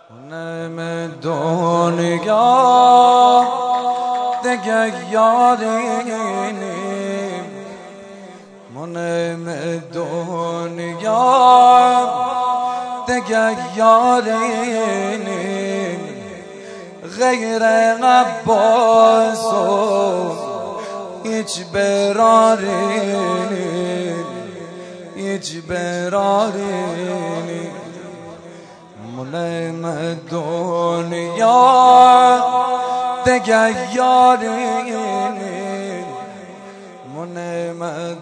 نم دنیا دگر یاری نیم منم دنیا دگر یاری نیم غیر عباس و هیچ براری نیم هیچ براری نیم منم دنیا دگر یاری نیم منم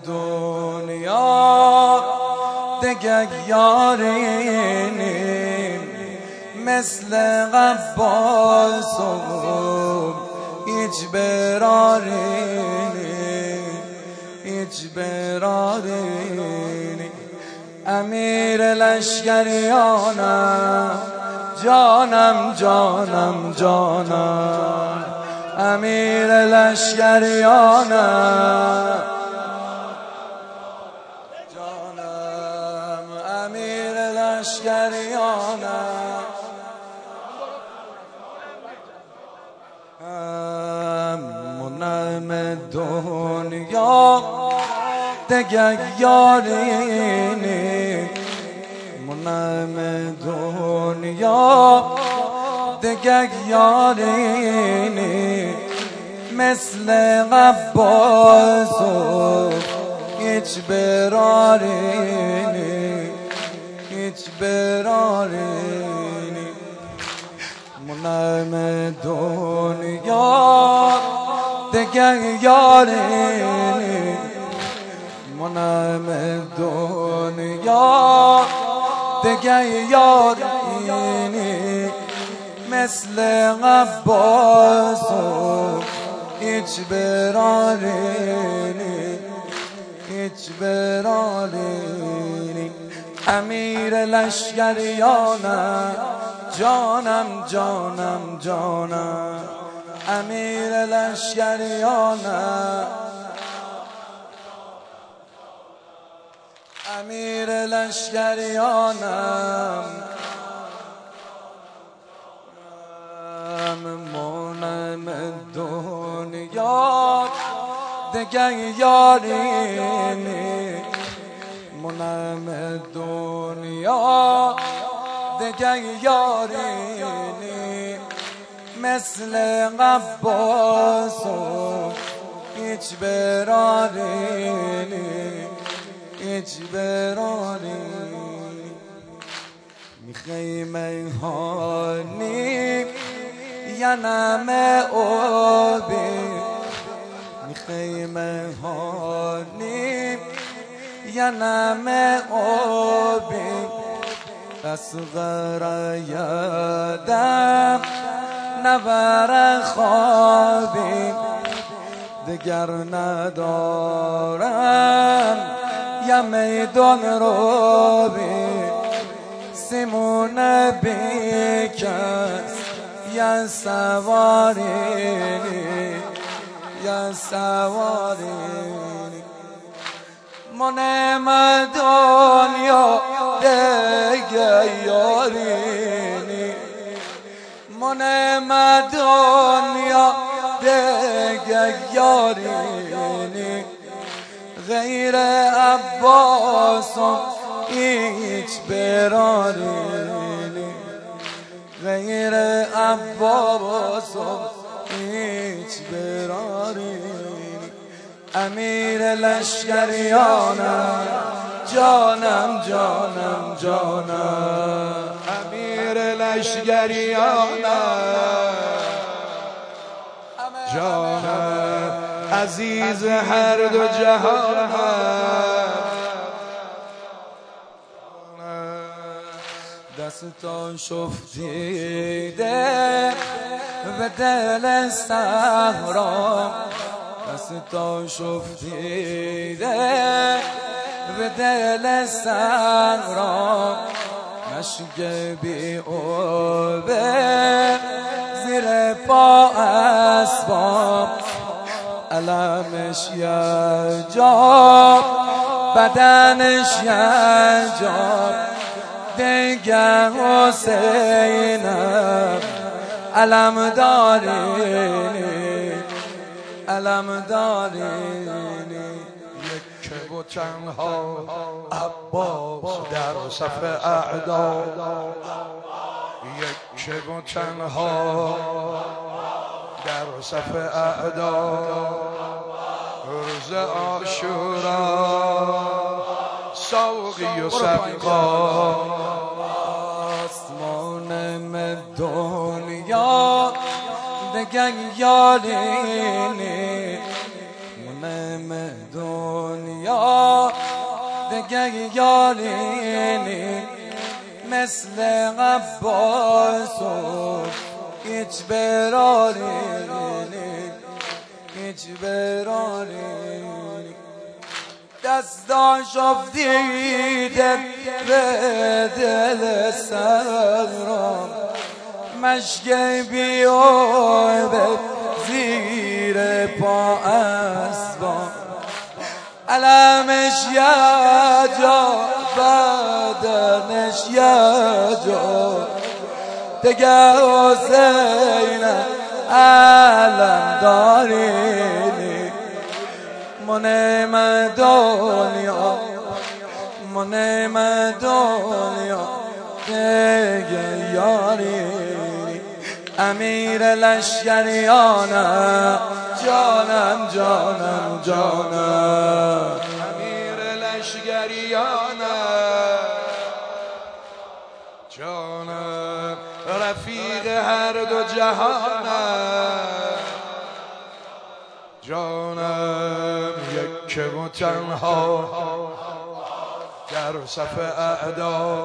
دنیا دگر یاری نیم مثل عباس و هیچ براری نیم هیچ براری نیم امیر لشکریانم جانم جانم جانم امیر لشکریانم جانم امیر لشکریانم منم دنیا دگر یاری نیم منم دنیا دگر یاری نیم مثل عباس و هیچ براری نیم هیچ براری نیم منم دنیا دگر یاری نیم منم دنیا دگر یاری نیم مثل عباس و هیچ براری نیم هیچ براری نیم امیر لشکریانم جانم جانم جانم امیر لشکریانم امیر لشکریانم منم دنیا دگر یاری نیم منم دنیا دگر یاری نیم مثل عباس و هیچ براری نیم هیچ براری میخوای میهانی یا نم آبی میخوای میهانی یا نم آبی اصغر یادم نبر خوابی دگر ندارم یا میدان رو بی سیمون بیکس یا سواری یا سواری منم دنیا دگر یاری منم دنیا دگر یاری غیر عباس و هیچ براری غیر عباس و هیچ براری امیر لشکریانم جانم جانم جانم امیر لشکریانم جانم عزیز هر دو جهان دستان شفتیده به دل صحرا دستان شفتیده به دل صحرا مشک بی آبه زیر پا اسباب علمش یجاب بدنش یجاب دیگه حسینم علم دارینی علم دارینی یک و تنها عباس در صف اعدا یک و تنها در صف اعدا روز عاشورا ساقی و سقا آسمان دنیا دگه یارینی منم دنیا دگه یارینی مثل عباس و هیچ برارینی هیچ برارینی دستاش افتیده به دل سرم مشک بیابه زیر پا اسبان علمش یه جا بدنش یه جا دیگه حسینه علم دارینی منم دنیا منم دنیا دیگه یارینی امیر لشکریانم جانم جانم جانم امیر لشکریانم جانم رفیق هر دو جهانم جانم یک و تنها در صف اعدا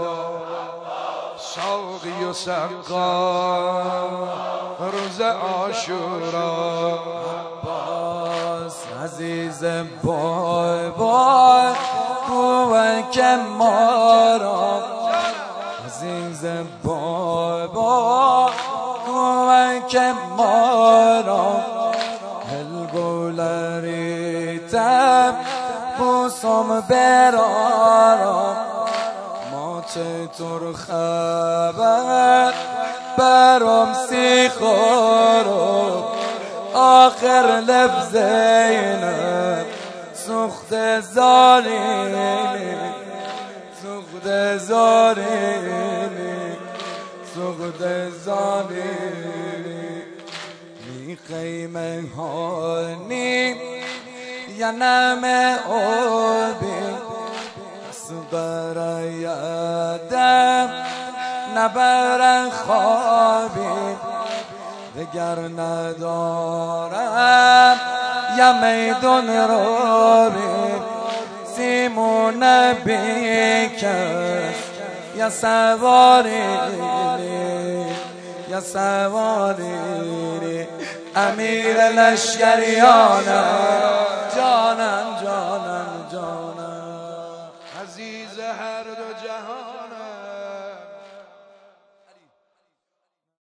ساقی و سقا روز عاشورا باز عزیز بای بای کوه که مارا عزیز بای بای کوه که مارا هلگولریتم بوسم برارم ما چطور خبر برام سیخارم آخر لفظینم سخت زارینی سخت زارینی سخت زارینی میخیمه هانی یا نم آبی سبر یادم نبر خوابی دگر ندارم یا میدون روبی سیمون بیکس یا سوارینی یا سوارینی امیر لشکریانم جانم جانم جانم عزیز هر دو جهان